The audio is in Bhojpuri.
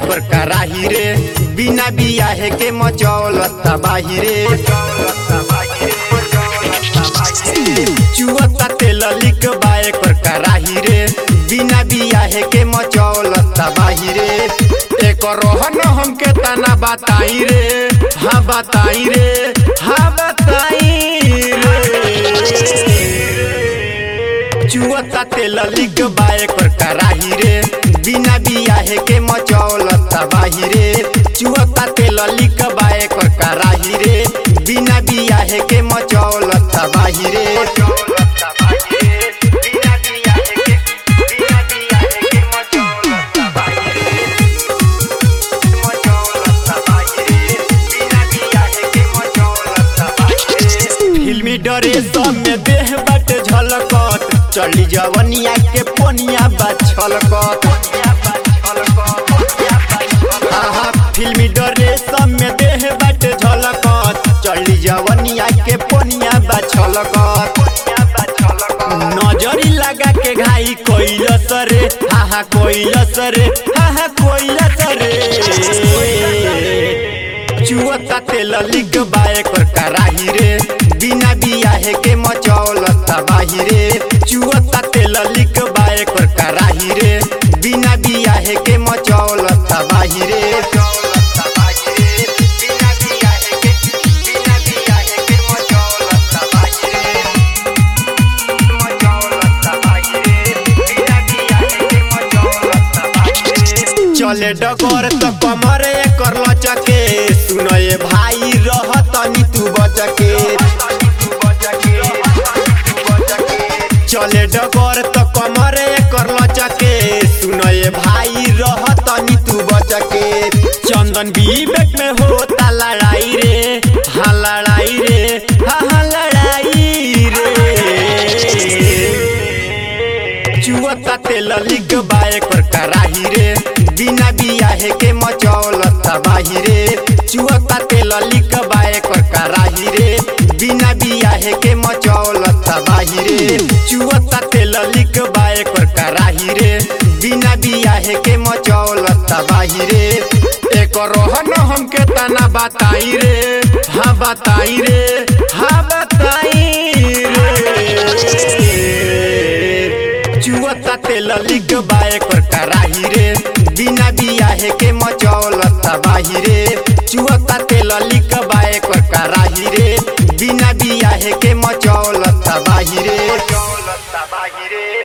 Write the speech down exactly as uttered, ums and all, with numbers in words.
एकर कराही रे, बिना बियाहे के मचौलत तबाही रे। चुअता तेल लिक बा एकर कराही रे, बिना बियाहे के मचौलत तबाही रे। एकर रोहन हमके तना बताई रे, हाँ बताई रे, हाँ बताई रे। चुअता तेल लिक बा एकर कराही रे, बिना बियाहे के मचौलत तबाही रे। चुअता तेल लिक बा एकर कराही रे, बिना बियाहे के मचौलत तबाही रे। फिल्मी ड्रेस में देह बाटे झलकत, चली जवनिया के पोनिया बा छलकत। फिल्मी ड्रेस में देह बाटे झलकत, चली जवनिया के पोनिया बा छलकत। नजरी लगा के घाई कोइलस रे, हा हा कोइलस रे, हा हा कोइलस रे। चुअता तेल लिक बा एकर कराही रे, बिना बियाहे के मचौलत तबाही रे। चुअता तेल लिक बा एकर कराही रे, बिना बियाहे के मचौलत तबाही रे। चले डगर त कमर एकर लचके, सुनए भाई रहतनी तू बचके। चले डगर त कमर एकर लचके, सुनए भाई रहतनी तू बचके। चंदन विवेक में होता लड़ाई रे, हाँ लड़ाई रे, हाँ हाँ लड़ाई रे। चुअता तेल लिक बा एकर कराही रे, बिना बियाहे के मचौलत तबाही रे। चुअता तेल लिक बा एकर कराही रे, बिना बियाहे के मचौलत तबाही रे। चुअता तेल लिक बा एकर कराही रे, बिना बियाहे के मचौलत तबाही रे। एकर रोहन हमके तना बताई रे, हाँ बताई रे, हाँ बताई रे। चुअता तेल लिक बा एकर कराही रे, बिना बियाहे के मचौलत तबाही रे। चुअता तेल लिक बा एकर कराही रे, बिना बियाहे के मचौलत तबाही रे।